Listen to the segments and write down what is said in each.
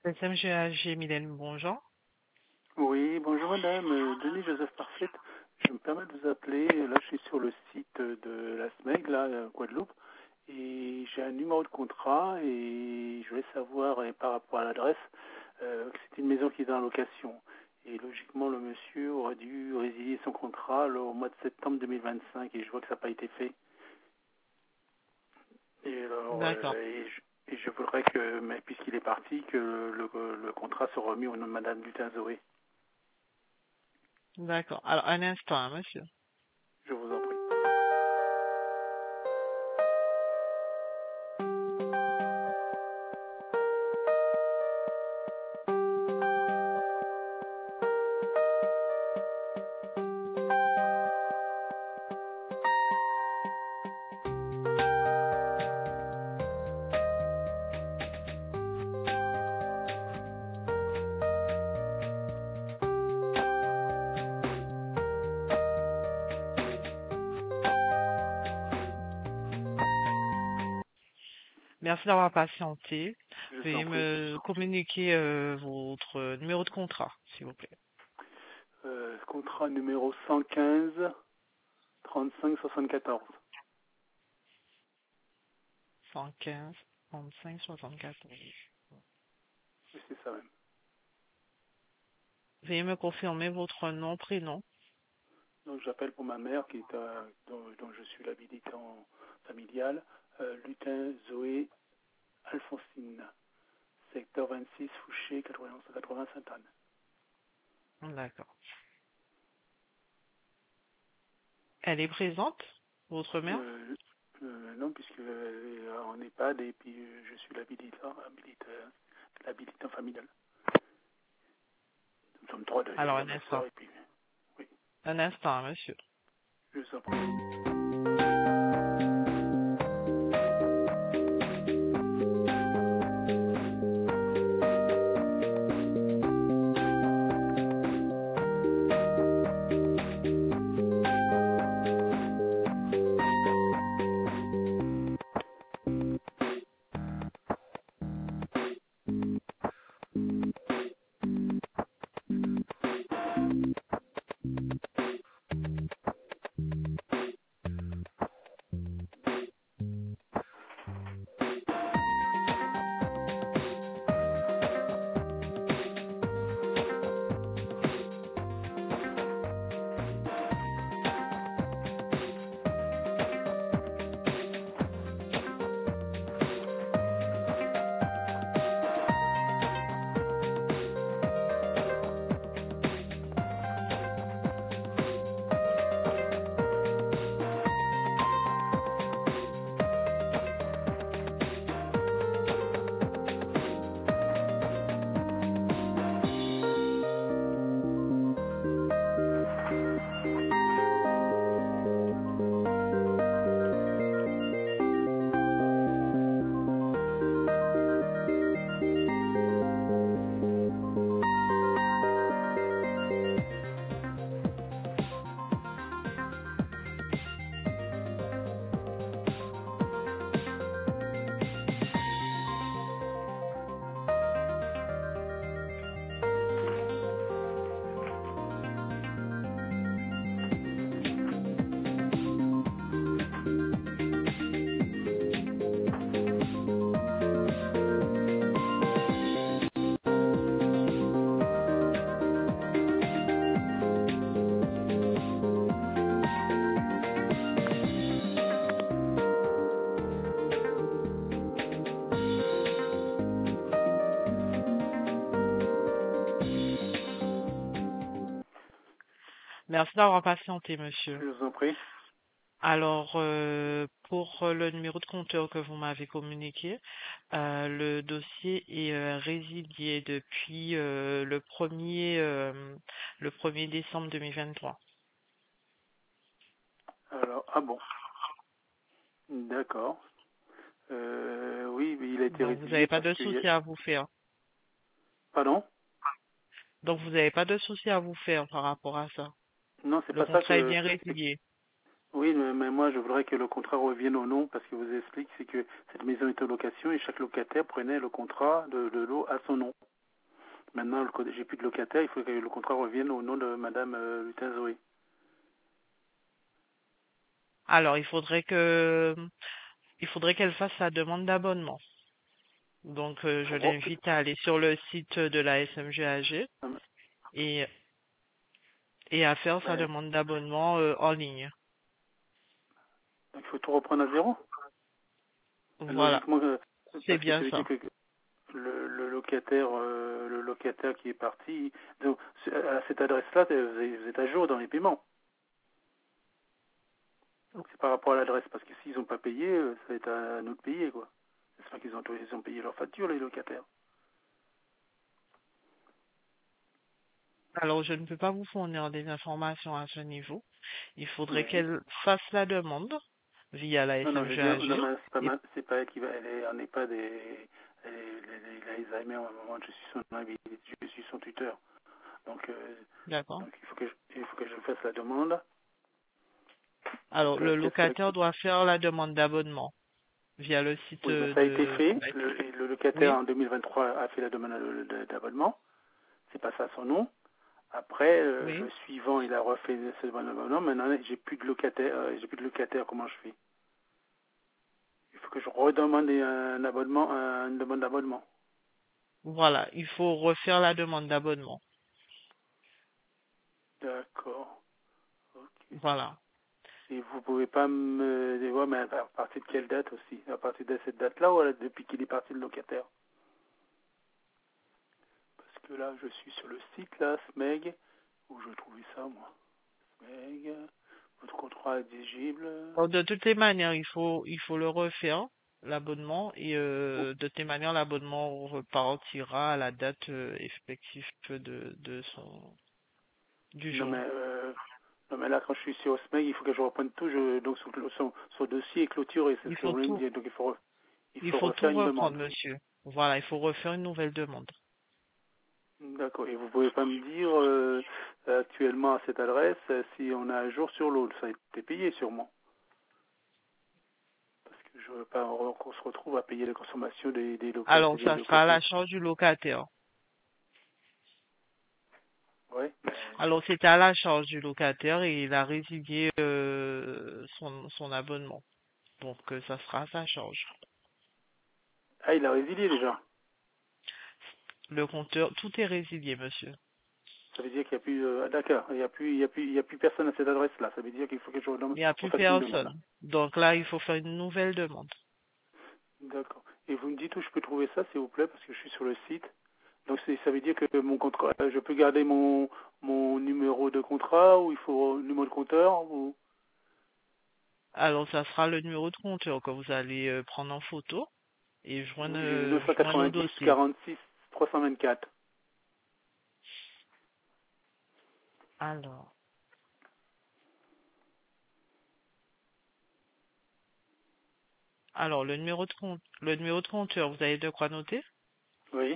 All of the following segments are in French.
SMGAG Mylène, bonjour. Oui, bonjour madame, Denis Joseph Parfait. Je me permets de vous appeler. Là, je suis sur le site de la SMEG, là, Guadeloupe, et j'ai un numéro de contrat et je voulais savoir, par rapport à l'adresse, que c'est une maison qui est en location. Et logiquement, le monsieur aurait dû résilier son contrat là, au mois de septembre 2025 et je vois que ça n'a pas été fait. Et alors, D'accord, et je voudrais que, mais puisqu'il est parti, que le contrat soit remis au nom de madame Lutin Zoé. d'accord. Alors, un instant, hein, monsieur. Je vous en prie. Merci d'avoir patienté. Je vous en Veuillez prie. me communiquer votre numéro de contrat, s'il vous plaît. Contrat numéro 115 35 74. 115 35 74. Oui, c'est ça même. Veuillez me confirmer votre nom, prénom. Donc j'appelle pour ma mère dont je suis l'habilitant familial, Lutin Zoé Alphonsine, secteur 26, Fouché, 91 Sainte-Anne. D'accord. Elle est présente, votre mère? Non, puisque en EHPAD et puis je suis l'habilitant familial. Nous sommes trois de Alors, chez un ma instant. soeur et puis oui, Un instant, hein, monsieur. je vous en prie. Merci d'avoir patienté, monsieur. Je vous en prie. Alors, pour le numéro de compteur que vous m'avez communiqué, le dossier est résilié depuis le 1er décembre 2023. Alors, ah bon, d'accord. Oui, mais il a été Donc, vous résilié n'avez pas parce de qu'il y a... souci à vous faire. Pardon? Donc, vous n'avez pas de souci à vous faire par rapport à ça. Non, c'est Le pas ça contrat est que... bien résilié. Oui, mais moi, je voudrais que le contrat revienne au nom parce que vous explique, c'est que cette maison est en location et chaque locataire prenait le contrat de l'eau à son nom. Maintenant, j'ai plus de locataire, il faut que le contrat revienne au nom de Madame Lutin Zoé. Alors, il faudrait qu'elle fasse sa demande d'abonnement. Donc, je Pour... l'invite à aller sur le site de la SMGAG et, et à faire sa Ouais. demande d'abonnement en ligne. Donc, il faut tout reprendre à zéro. Voilà, Logiquement, c'est parce que ça bien veut dire ça. que le locataire qui est parti, donc, à cette adresse-là, vous êtes à jour dans les paiements. Donc, c'est par rapport à l'adresse, parce que s'ils n'ont pas payé, ça va être à nous de payer, quoi. J'espère qu'ils ont payé leur facture, les locataires. Alors, je ne peux pas vous fournir des informations à ce niveau. Il faudrait Oui. qu'elle fasse la demande via la Non, je veux dire, non, SMGAG. mais Et, c'est pas elle qui va, on n'est pas elle a Alzheimer au moment où je suis son je suis son tuteur. Donc, d'accord. il faut que je fasse la demande. Alors, Donc, le qu'est-ce qu'elle, locataire doit faire la demande d'abonnement via le site oui, mais ça a été fait. de... Le locataire Oui, en 2023 a fait la demande d'abonnement. C'est passé à son nom. Après, oui. le suivant, il a refait cette demande d'abonnement. Maintenant, j'ai plus de locataire. Comment je fais? Il faut que je redemande un abonnement, une demande d'abonnement. Voilà, il faut refaire la demande d'abonnement. D'accord. Ok. Voilà. Et vous pouvez pas me dire, ouais, mais à partir de quelle date aussi? À partir de cette date-là ou depuis qu'il est parti le locataire? Parce que là, je suis sur le site, là, SMEG, où je trouvais ça, moi. SMEG, votre contrat exigible. Alors, de toutes les manières, il faut le refaire, l'abonnement, et Oh, de toutes les manières, l'abonnement repartira à la date effective du non, jour. mais là, quand je suis sur SMEG, il faut que je reprenne tout. Donc, son dossier est clôturé, c'est ce Il que vous faut voulez me tout, dire. Donc, il il faut faut refaire tout une demande. reprendre, monsieur. Voilà, il faut refaire une nouvelle demande. D'accord. Et vous pouvez pas me dire, actuellement, à cette adresse, si on a un jour sur l'autre. Ça a été payé, sûrement. Parce que je veux pas qu'on se retrouve à payer les consommations Alors, des ça sera à la locataires. charge du locataire. Ouais. Alors, c'était à la charge du locataire et il a résilié son abonnement. Donc, ça sera à sa charge. Ah, il a résilié déjà. Le compteur, tout est résilié, monsieur. Ça veut dire qu'il n'y a plus, d'accord. Il y a plus personne à cette adresse-là. Ça veut dire qu'il faut que je Il n'y a plus refasse une demande. personne. Donc là, il faut faire une nouvelle demande. D'accord. Et vous me dites où je peux trouver ça, s'il vous plaît, parce que je suis sur le site. Donc ça veut dire que mon contrat, je peux garder mon numéro de contrat ou il faut un numéro de compteur ou Alors, ça sera le numéro de compteur que vous allez prendre en photo et oui, j'ai le joindre au 990 dossier. 46 324. Alors, le numéro de compteur, vous avez de quoi noter? Oui,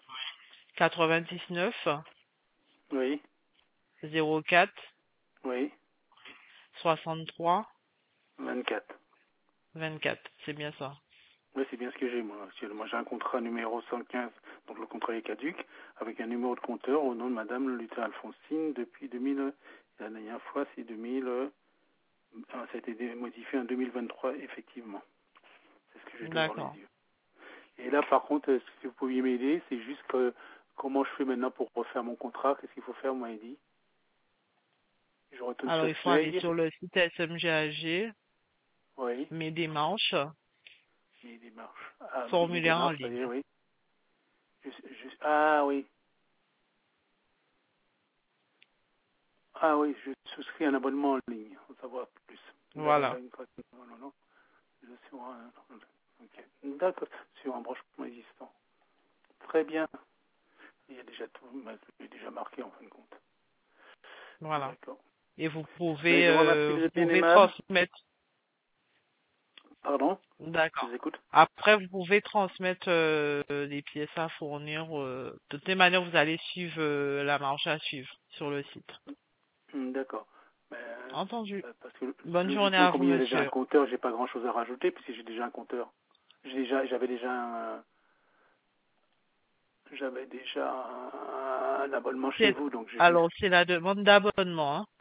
99 oui, 04 oui, 63 24. 24. C'est bien ça. Oui, c'est bien ce que j'ai, moi, actuellement. J'ai un contrat numéro 115, donc le contrat est caduc, avec un numéro de compteur au nom de Madame Luther Alphonsine depuis 2000. La dernière fois, c'est 2000. Ça a été modifié en 2023, effectivement. C'est ce que j'ai devant les D'accord. yeux. Et là, par contre, si vous pouviez m'aider, c'est juste que comment je fais maintenant pour refaire mon contrat? Qu'est-ce qu'il faut faire, moi, dit? Je retourne Alors, sur il faut aller SMEG. sur le site SMGAG, Oui. mes démarches, Mes démarches. Ah, mes formulaire en démarches, ça y est, ligne. oui. Ah oui. Ah oui, je souscris un abonnement en ligne, en savoir plus. Voilà. Non. Je suis ok. D'accord, sur un branchement existant. Très bien. Il y a déjà tout, c'est déjà marqué en fin de compte. Voilà. D'accord. Et Mais je vous remercie, vous vous êtes bien pouvez aimable. transmettre. Pardon, je D'accord. vous écoute. Après, vous pouvez transmettre les pièces à fournir. De toutes les manières, vous allez suivre la marche à suivre sur le site. D'accord. Mais, Entendu. parce que Bonne journée logiquement, à comme vous, il y a déjà un monsieur. compteur, j'ai pas grand chose à rajouter, puisque j'ai déjà un compteur. J'avais déjà J'avais déjà un abonnement chez C'est- vous, donc j'ai vu. Alors, c'est la demande d'abonnement, hein,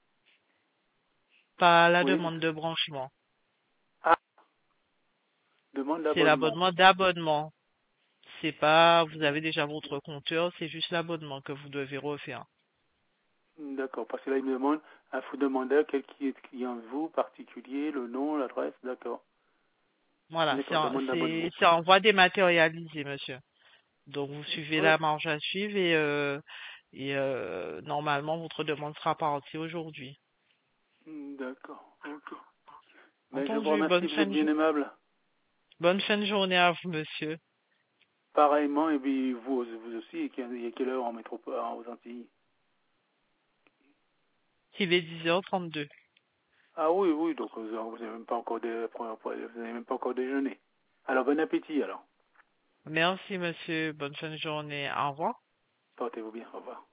pas la Oui. demande de branchement. Ah, demande C'est d'abonnement. l'abonnement d'abonnement. C'est pas, vous avez déjà votre compteur, c'est juste l'abonnement que vous devez refaire. D'accord, parce que là, il me demande, il faut demander à quel qui est client de vous, particulier, le nom, l'adresse, d'accord. Voilà, D'accord, demande d'abonnement. c'est en voie dématérialisée, monsieur. Donc, vous suivez Ouais. la marge à suivre et normalement, votre demande sera partie aujourd'hui. D'accord, ok. Mais je vous Entendu. remercie, vous êtes bien aimable. Bonne fin de journée à vous, monsieur. Pareillement, et puis vous aussi, il y a quelle heure en métropole, aux Antilles? Il est 10h32. Ah oui, oui, donc vous n'avez même pas encore vous n'avez même pas encore déjeuné. Alors bon appétit alors. Merci, monsieur. Bonne fin de journée. Au revoir. Portez-vous bien, au revoir.